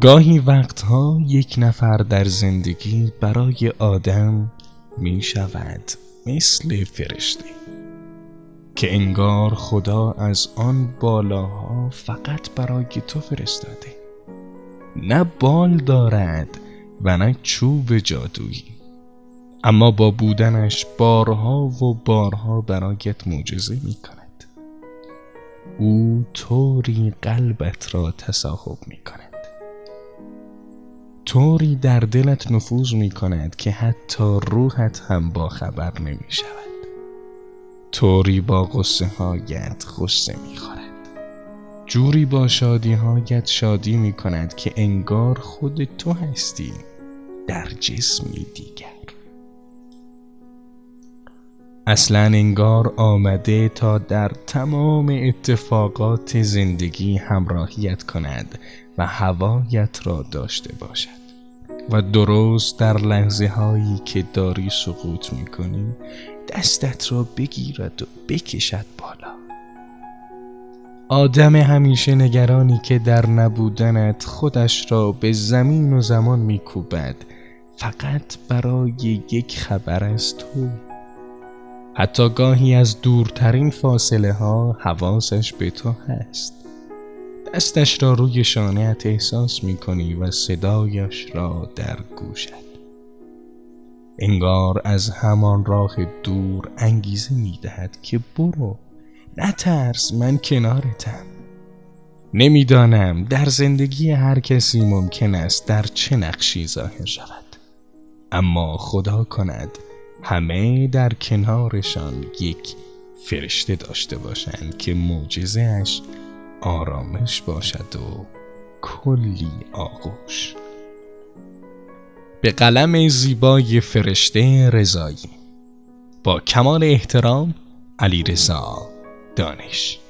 گاهی وقتها یک نفر در زندگی برای آدم می شود مثل فرشته که انگار خدا از آن بالاها فقط برای تو فرستاده. نه بال دارد و نه چوب جادویی، اما با بودنش بارها و بارها برایت معجزه می کند. او طوری قلبت را تصاحب می کند، طوری در دلت نفوذ می کند که حتی روحت هم با خبر نمی شود. طوری با غصه هایت غصه می خورد، جوری با شادی هایت شادی می کند که انگار خود تو هستی در جسمی دیگر. اصلا انگار آمده تا در تمام اتفاقات زندگی همراهیت کند و هوایت را داشته باشد و درست در لحظه هایی که داری سقوط میکنی دستت را بگیرد و بکشد بالا. آدم همیشه نگرانی که در نبودنت خودش را به زمین و زمان میکوبد فقط برای یک خبر از تو. حتی گاهی از دورترین فاصله ها حواسش به تو هست. دستش را روی شانه‌ات احساس می‌کنی و صدایش را در گوشت. انگار از همان راه دور انگیزه می‌دهد که برو، نترس، من کنارتم. نمی‌دانم در زندگی هر کسی ممکن است در چه نقشی ظاهر شود، اما خدا کند همه در کنارشان یک فرشته داشته باشند که معجزه‌اش آرامش باشد و کلی آغوش. به قلم زیبای فرشته رضایی. با کمال احترام، علیرضا دانش.